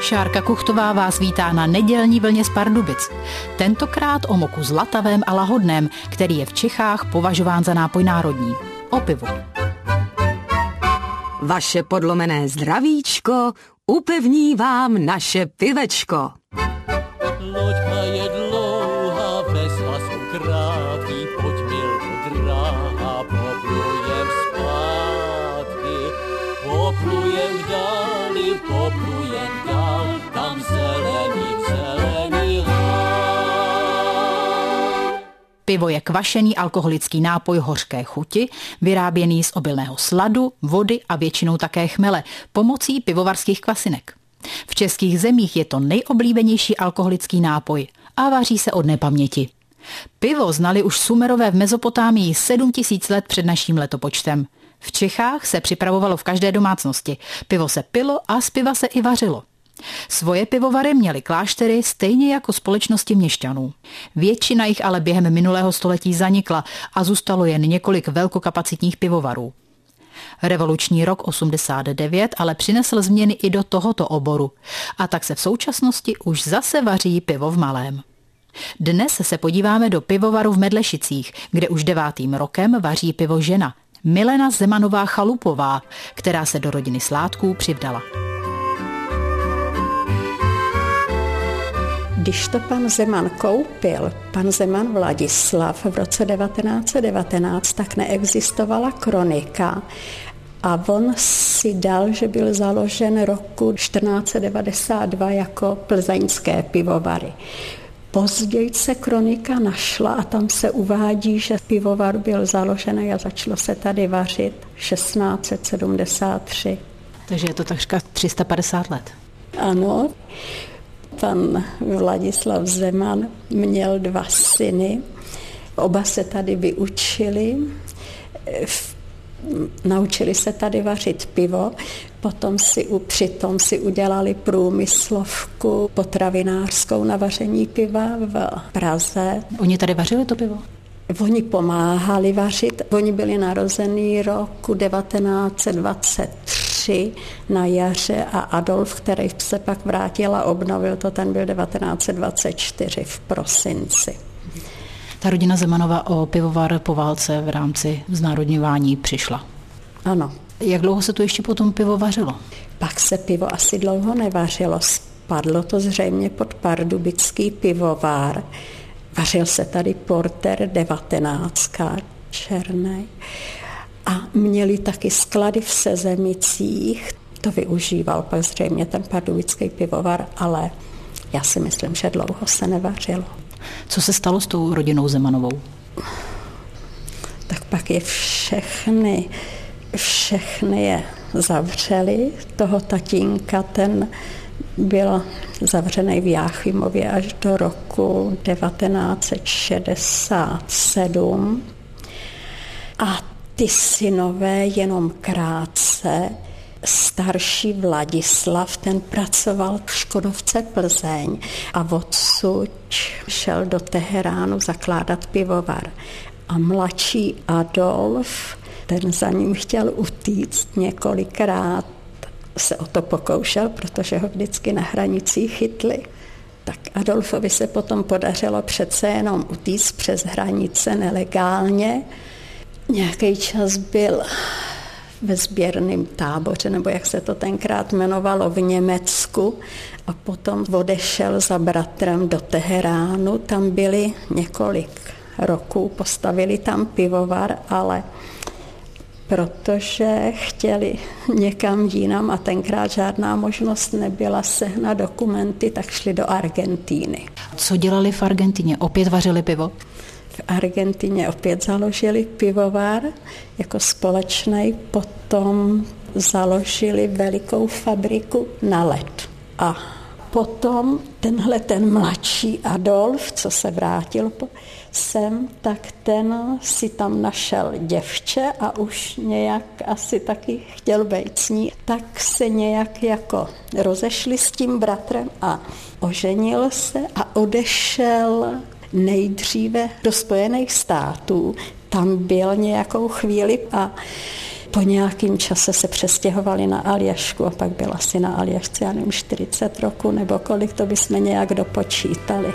Šárka Kuchtová vás vítá na nedělní vlně z Pardubic. Tentokrát o moku zlatavém a lahodném, který je v Čechách považován za nápoj národní. O pivu. Vaše podlomené zdravíčko upevní vám naše pivečko. Loďka je dlouhá, vesla jsou krátký, pojď milko dráha, poplujem zpátky. Poplujem dál, tam zelený hál. Pivo je kvašený alkoholický nápoj hořké chuti, vyráběný z obilného sladu, vody a většinou také chmele, pomocí pivovarských kvasinek. V českých zemích je to nejoblíbenější alkoholický nápoj a vaří se od nepaměti. Pivo znali už Sumerové v Mezopotámii 7000 let před naším letopočtem. V Čechách se připravovalo v každé domácnosti. Pivo se pilo a z piva se i vařilo. Svoje pivovary měly kláštery stejně jako společnosti měšťanů. Většina jich ale během minulého století zanikla a zůstalo jen několik velkokapacitních pivovarů. Revoluční rok 89 ale přinesl změny i do tohoto oboru a tak se v současnosti už zase vaří pivo v malém. Dnes se podíváme do pivovaru v Medlešicích, kde už 9. rokem vaří pivo žena, Milena Zemanová Chalupová, která se do rodiny Sládků přivdala. Když to pan Zeman koupil, pan Zeman Vladislav v roce 1919, tak neexistovala kronika a on si dal, že byl založen roku 1492 jako plzeňské pivovary. Později se kronika našla a tam se uvádí, že pivovar byl založen a začalo se tady vařit 1673. Takže je to takřka 350 let. Ano. Pan Vladislav Zeman měl 2 syny, oba se tady vyučili, naučili se tady vařit pivo, potom přitom si udělali průmyslovku potravinářskou na vaření piva v Praze. Oni tady vařili to pivo? Oni pomáhali vařit, oni byli narozený roku 1923 na jaře a Adolf, který se pak vrátil a obnovil to, ten byl 1924 v prosinci. Ta rodina Zemanova o pivovar po válce v rámci znárodňování přišla. Ano. Jak dlouho se tu ještě potom pivo vařilo? Pak se pivo asi dlouho nevařilo. Spadlo to zřejmě pod pardubický pivovar. Vařil se tady porter 19 černej a měli taky sklady v Sezemicích. To využíval pak zřejmě ten pardubický pivovar, ale já si myslím, že dlouho se nevařilo. Co se stalo s tou rodinou Zemanovou? Tak pak je všechny je zavřeli. Toho tatínka, ten byl zavřený v Jáchymově až do roku 1967. A ty synové jenom krátce. Starší Vladislav, ten pracoval v Škodovce Plzeň a odsud šel do Teheránu zakládat pivovar. A mladší Adolf, ten za ním chtěl utíct, několikrát se o to pokoušel, protože ho vždycky na hranicích chytli. Tak Adolfovi se potom podařilo přece jenom utíct přes hranice nelegálně. Nějaký čas byl ve sběrném táboře, nebo jak se to tenkrát jmenovalo, v Německu a potom odešel za bratrem do Teheránu. Tam byli několik roků, postavili tam pivovar, ale protože chtěli někam jinam a tenkrát žádná možnost nebyla sehnat dokumenty, tak šli do Argentíny. Co dělali v Argentině? Opět vařili pivo? V Argentině opět založili pivovar jako společný, potom založili velikou fabriku na led. A potom ten mladší Adolf, co se vrátil sem, tak ten si tam našel děvče a už nějak asi taky chtěl být s ní. Tak se nějak jako rozešli s tím bratrem a oženil se a odešel nejdříve do Spojených států. Tam byl nějakou chvíli a Po nějakým čase se přestěhovali na Aljašku a pak byl asi na Aljašce, já nevím, 40 roku nebo kolik, to bychom nějak dopočítali.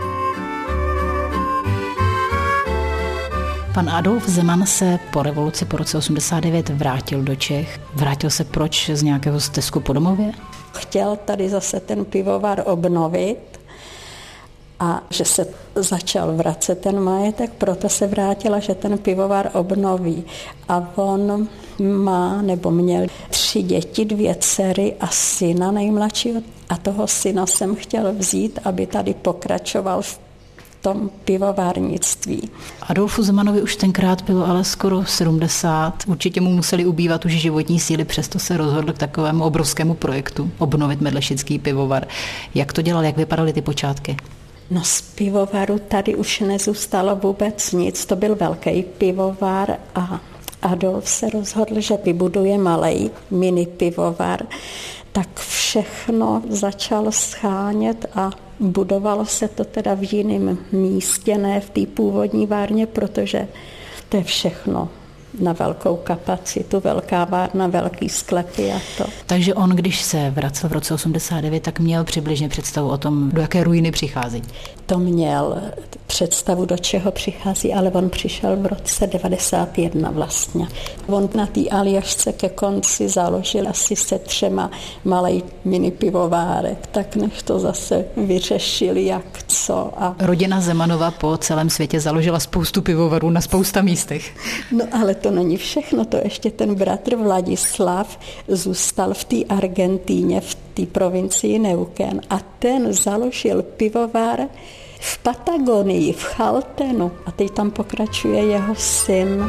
Pan Adolf Zeman se po revoluci po roce 89 vrátil do Čech. Vrátil se proč? Z nějakého stesku po domově? Chtěl tady zase ten pivovar obnovit a že se začal vracet ten majetek, proto se vrátila, že ten pivovar obnoví. A on má, nebo měl 3 děti, 2 dcery a syna nejmladšího. A toho syna jsem chtěl vzít, aby tady pokračoval v tom pivovárnictví. Adolfu Zemanovi už tenkrát bylo ale skoro 70. Určitě mu museli ubývat už životní síly, přesto se rozhodl k takovému obrovskému projektu obnovit Medlešický pivovar. Jak to dělal, jak vypadaly ty počátky? No z pivovaru tady už nezůstalo vůbec nic, to byl velký pivovar a Adolf se rozhodl, že vybuduje malej mini pivovar, tak všechno začal schánět a budovalo se to teda v jiném místě, ne v té původní várně, protože to je všechno na velkou kapacitu, velká várna, velký sklepy a to. Takže on, když se vracel v roce 89, tak měl přibližně představu o tom, do jaké ruiny přichází. To měl představu, do čeho přichází, ale on přišel v roce 91 vlastně. On na té Aljašce ke konci založil asi se 3 malej mini pivovárek, tak než to zase vyřešili, jak co. A... Rodina Zemanova po celém světě založila spoustu pivovarů na spousta místech. No ale to není všechno, to ještě ten bratr Vladislav zůstal v té Argentíně, v té provincii Neuquén a ten založil pivovar v Patagonii, v Chaltenu a teď tam pokračuje jeho syn.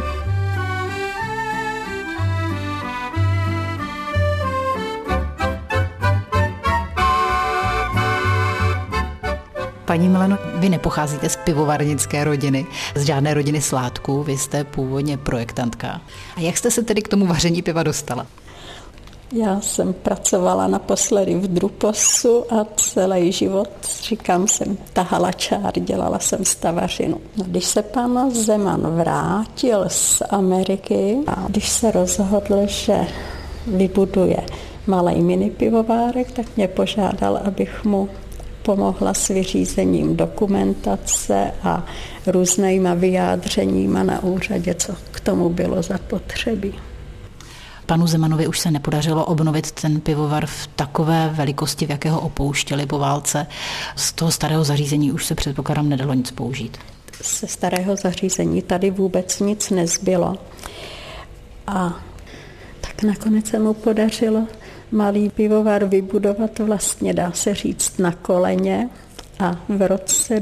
Paní Mileno, vy nepocházíte z pivovarnické rodiny, z žádné rodiny sládků, vy jste původně projektantka. A jak jste se tedy k tomu vaření piva dostala? Já jsem pracovala naposledy v Druposu a celý život, říkám, jsem tahala čár, dělala jsem stavařinu. No, když se pan Zeman vrátil z Ameriky a když se rozhodl, že vybuduje malej mini pivovárek, tak mě požádal, abych mu pomohla s vyřízením dokumentace a různýma vyjádřeníma na úřadě, co k tomu bylo zapotřebí. Panu Zemanovi už se nepodařilo obnovit ten pivovar v takové velikosti, v jaké ho opouštěli po válce. Z toho starého zařízení už se předpokládám nedalo nic použít. Ze starého zařízení tady vůbec nic nezbylo. A tak nakonec se mu podařilo malý pivovar vybudovat, vlastně dá se říct na koleně, a v roce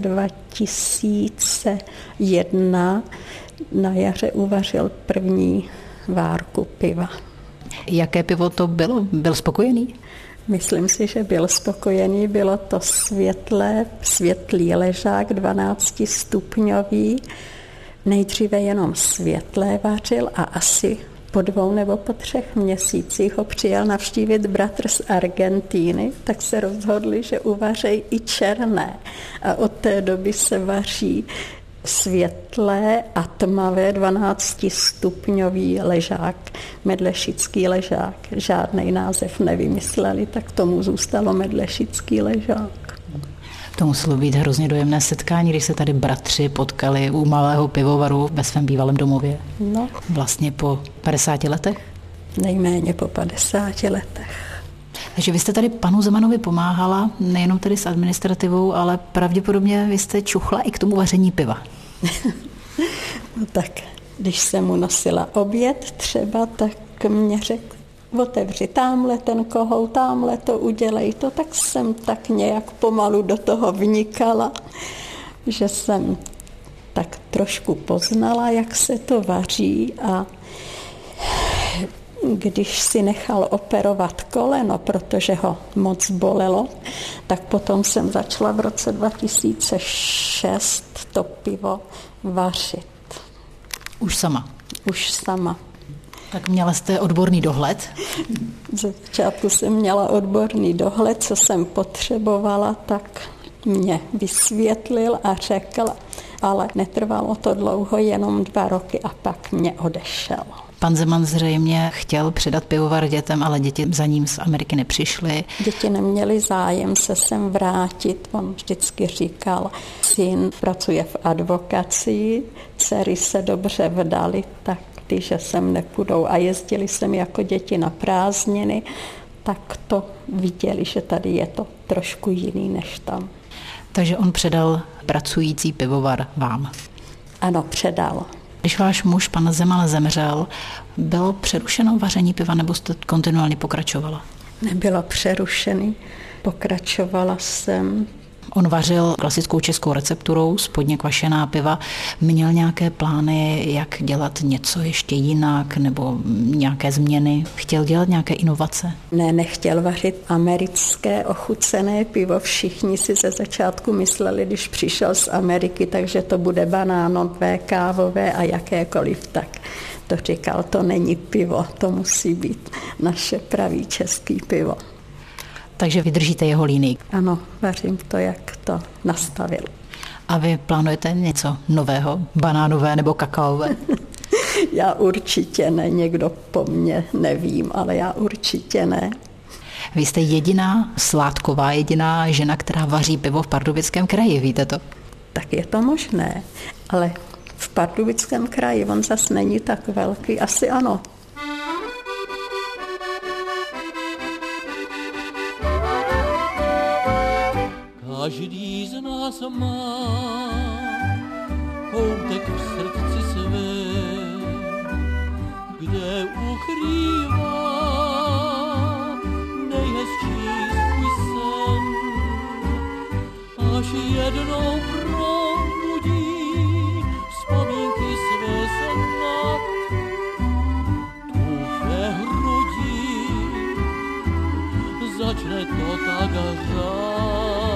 2001 na jaře uvařil první várku piva. Jaké pivo to bylo? Byl spokojený? Myslím si, že byl spokojený. Bylo to světlý ležák, 12stupňový. Nejdříve jenom světlé vařil a asi po 2 nebo po 3 měsících ho přijel navštívit bratr z Argentíny, tak se rozhodli, že uvařejí i černé. A od té doby se vaří světlé a tmavé 12stupňový ležák, medlešický ležák. Žádný název nevymysleli, tak tomu zůstalo medlešický ležák. To muselo být hrozně dojemné setkání, když se tady bratři potkali u malého pivovaru ve svém bývalém domově. No. Vlastně po 50 letech? Nejméně po 50 letech. Takže vy jste tady panu Zemanovi pomáhala, nejenom tedy s administrativou, ale pravděpodobně vy jste čuchla i k tomu vaření piva. No tak, když jsem mu nosila oběd třeba, tak mě řekl, otevři támhle ten kohout, támhle to udělej to, tak jsem tak nějak pomalu do toho vnikala, že jsem tak trošku poznala, jak se to vaří a když si nechal operovat koleno, protože ho moc bolelo, tak potom jsem začala v roce 2006 to pivo vařit. Už sama? Už sama. Tak měla jste odborný dohled? Ze začátku jsem měla odborný dohled, co jsem potřebovala, tak mě vysvětlil a řekl, ale netrvalo to dlouho, jenom 2 roky a pak mě odešel. Pan Zeman zřejmě chtěl předat pivovar dětem, ale děti za ním z Ameriky nepřišly. Děti neměly zájem se sem vrátit. On vždycky říkal, syn pracuje v advokacii, dcery se dobře vdaly, tak že sem nepůjdou. A jezdili sem jako děti na prázdniny, tak to viděli, že tady je to trošku jiný než tam. Takže on předal pracující pivovar vám? Ano, předal. Když váš muž, pan Zeman, zemřel, bylo přerušeno vaření piva nebo jste kontinuálně pokračovala? Nebylo přerušený, pokračovala jsem. On vařil klasickou českou recepturou, spodně kvašená piva. Měl nějaké plány, jak dělat něco ještě jinak nebo nějaké změny? Chtěl dělat nějaké inovace? Ne, nechtěl vařit americké ochucené pivo. Všichni si ze začátku mysleli, když přišel z Ameriky, takže to bude banánové, kávové a jakékoliv tak. To říkal, to není pivo, to musí být naše pravý český pivo. Takže vydržíte jeho línii. Ano, vařím to, jak to nastavil. A vy plánujete něco nového, banánové nebo kakaové? Já určitě ne, někdo po mně nevím, ale já určitě ne. Vy jste jediná žena, která vaří pivo v Pardubickém kraji, víte to? Tak je to možné, ale v Pardubickém kraji on zas není tak velký, asi ano. Každý z nás má koutek v srdci své, kde ukrývá nejhezčí svůj sen. Až jednou probudí vzpomínky své snad tu ve hrudi, začne to tak řát.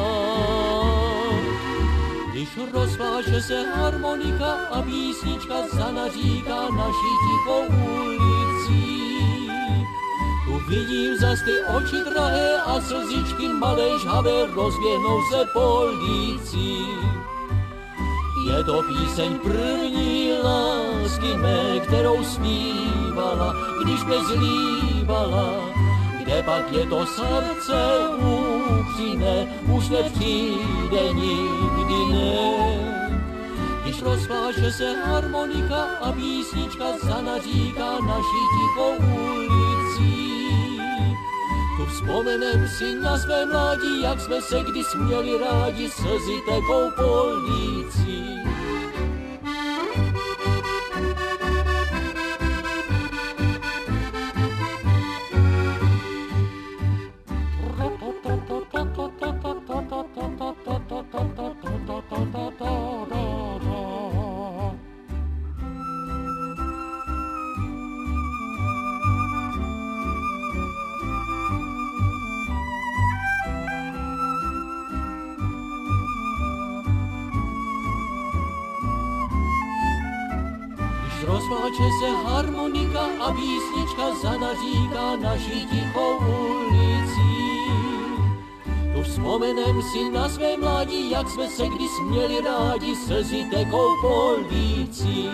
Když rozváže se harmonika a písnička zanaříká naší tichou ulicí. Tu vidím zas ty oči drahé a slzičky malé žhavé rozběhnou se po lící. Je to píseň první lásky mé, kterou zpívala, když mě zlívala. Kde pak je to srdce upřímné, už nepřijde nikdy ne. Když rozváže se harmonika a písnička zanaříká naší tichou ulicí. Tu vzpomenem si na své mládí, jak jsme se když směli rádi, slzy tekou po lící. Rozváče se harmonika a písnička zanaříká naší tichou ulicí. Tu vzpomenem si na své mládí, jak jsme se když směli rádi, slzy tekou po lící.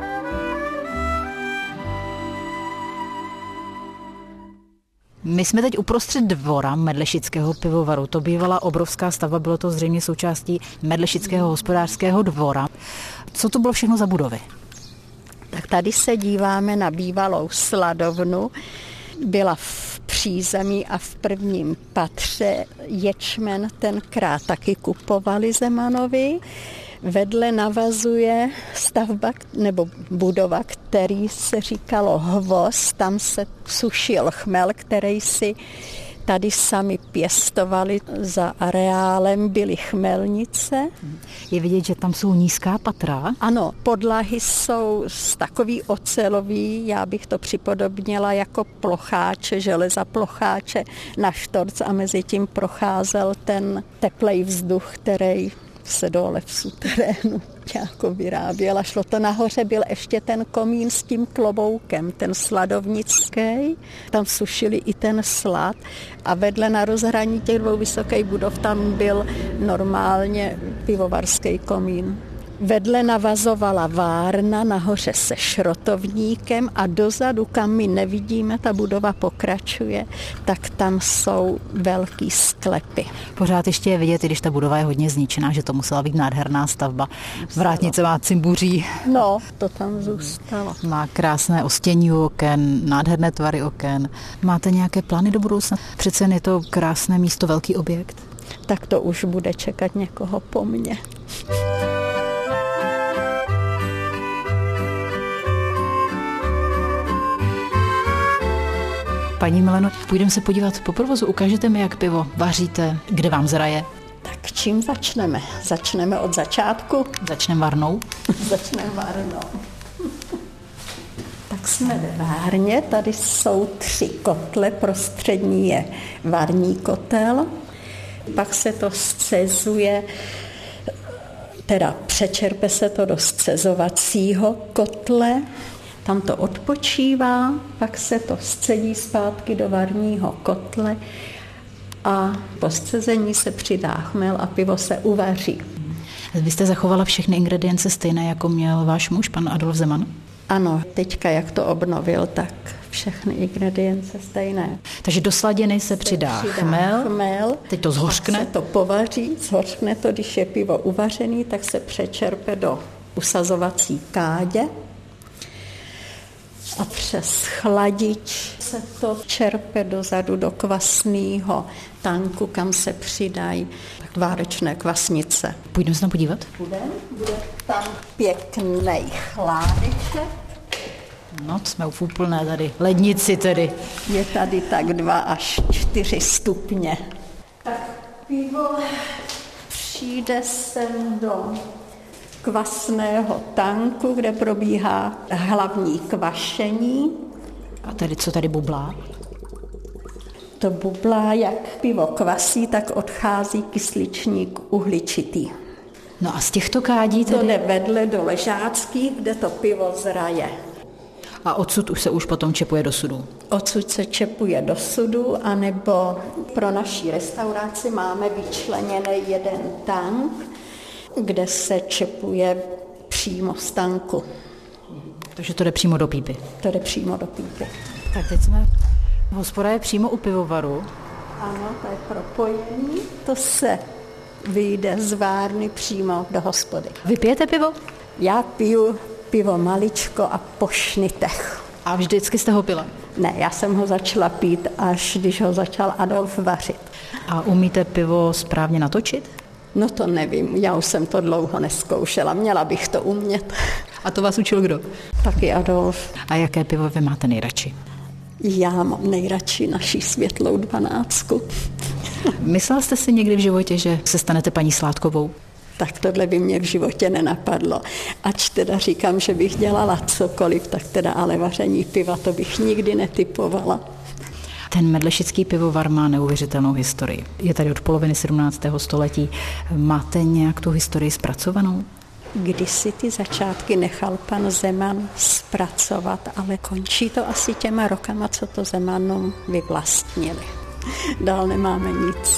My jsme teď uprostřed dvora Medlešického pivovaru. To bývala obrovská stavba, bylo to zřejmě součástí Medlešického hospodářského dvora. Co to bylo všechno za budovy? Tak tady se díváme na bývalou sladovnu. Byla v přízemí a v prvním patře ječmen tenkrát taky kupovali Zemanovi. Vedle navazuje stavba nebo budova, který se říkalo Hvoz. Tam se sušil chmel, který si tady sami pěstovali. Za areálem byly chmelnice. Je vidět, že tam jsou nízká patra. Ano, podlahy jsou takový ocelový, já bych to připodobnila jako plocháče, železa plocháče na štorc a mezi tím procházel ten teplej vzduch, který se dole v suterénu jako vyráběl. A šlo to nahoře, byl ještě ten komín s tím kloboukem, ten sladovnický. Tam sušili i ten slad a vedle na rozhraní těch dvou vysokých budov tam byl normálně pivovarský komín. Vedle navazovala várna nahoře se šrotovníkem a dozadu, kam my nevidíme, ta budova pokračuje, tak tam jsou velký sklepy. Pořád ještě je vidět, i když ta budova je hodně zničená, že to musela být nádherná stavba. Vrátnice má cimbuří. No, to tam zůstalo. Má krásné ostění oken, nádherné tvary oken. Máte nějaké plány do budoucna? Přece jen je to krásné místo, velký objekt. Tak to už bude čekat někoho po mně. Paní Mileno, půjdeme se podívat po provozu, ukážete mi, jak pivo vaříte, kde vám zraje. Tak čím začneme? Začneme od začátku? Začneme varnou. Začneme varnou. Tak jsme ve várně, tady jsou 3 kotle, prostřední je varní kotel, pak se to scezuje, teda přečerpe se to do scezovacího kotle, tam to odpočívá, pak se to scedí zpátky do varního kotle a po scezení se přidá chmel a pivo se uvaří. Vy jste zachovala všechny ingredience stejné, jako měl váš muž, pan Adolf Zeman? Ano, teďka jak to obnovil, tak všechny ingredience stejné. Takže do sladiny se přidá chmel, teď to zhořkne. Se to povaří, zhořkne to, když je pivo uvařený, tak se přečerpe do usazovací kádě a přes chladič se to čerpe dozadu do kvasného tanku, kam se přidají várečné kvasnice. Půjdeme se tam podívat? Bude tam pěkný chládeček. No, jsme v úplné tady lednici tedy. Je tady tak 2 až 4 stupně. Tak pivo přijde sem do kvasného tanku, kde probíhá hlavní kvašení. A tady co tady bublá? To bublá, jak pivo kvasí, tak odchází kysličník uhličitý. No a z těchto kádí tedy... To jde vedle do ležáckých, kde to pivo zraje. A odsud už se potom čepuje do sudu? Odsud se čepuje do sudu, anebo pro naší restauraci máme vyčleněný jeden tank, kde se čepuje přímo z tanku. Takže to jde přímo do pípy? To jde přímo do pípy. Tak teď jsme... Hospoda je přímo u pivovaru. Ano, to je propojení. To se vyjde z várny přímo do hospody. Vy pijete pivo? Já piju pivo maličko a po šnitech. A vždycky jste ho pila? Ne, já jsem ho začala pít, až když ho začal Adolf vařit. A umíte pivo správně natočit? No to nevím, já už jsem to dlouho neskoušela, měla bych to umět. A to vás učil kdo? Taky Adolf. A jaké pivo vy máte nejradši? Já mám nejradši naší světlou 12. Myslela jste si někdy v životě, že se stanete paní Sládkovou? Tak tohle by mě v životě nenapadlo. Ač teda říkám, že bych dělala cokoliv, tak teda ale vaření piva to bych nikdy netypovala. Ten medlešický pivovar má neuvěřitelnou historii. Je tady od poloviny 17. století. Máte nějak tu historii zpracovanou? Kdysi ty začátky nechal pan Zeman zpracovat, ale končí to asi těma rokama, co to Zemanům vyvlastnili. Dál nemáme nic.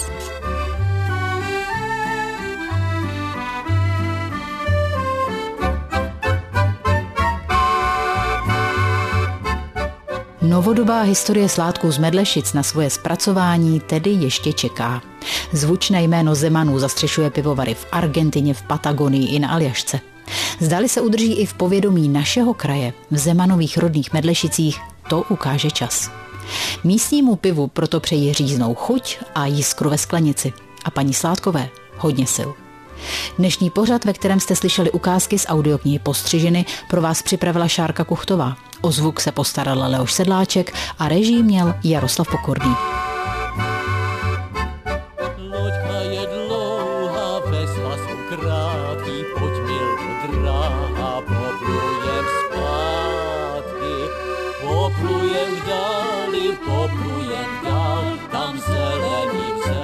Novodobá historie sládků z Medlešic na svoje zpracování tedy ještě čeká. Zvučné jméno Zemanů zastřešuje pivovary v Argentině, v Patagonii i na Aljašce. Zdali se udrží i v povědomí našeho kraje, v Zemanových rodných Medlešicích, to ukáže čas. Místnímu pivu proto přeji říznou chuť a jiskru ve sklenici. A paní Sládkové hodně sil. Dnešní pořad, ve kterém jste slyšeli ukázky z audioknihy Postřižiny, pro vás připravila Šárka Kuchtová. O zvuk se postaral Leoš Sedláček a režii měl Jaroslav Pokorný. Loďka je dlouhá, vesla jsou krátký, pojď mil dráha, poplujem zpátky. Poplujem dál, tam zeleným